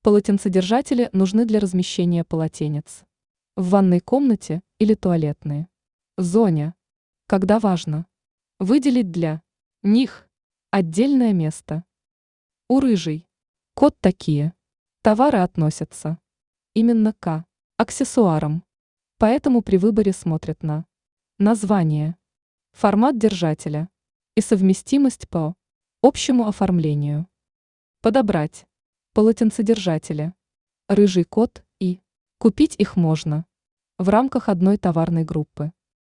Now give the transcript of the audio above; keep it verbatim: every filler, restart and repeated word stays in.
Полотенцедержатели нужны для размещения полотенец. В ванной комнате или туалетной зоне. Когда важно выделить для них отдельное место. У рыжий кот такие товары относятся именно к аксессуарам. Поэтому при выборе смотрят на название, формат держателя и совместимость по общему оформлению. Подобрать полотенцедержатели рыжий кот и купить их можно в рамках одной товарной группы.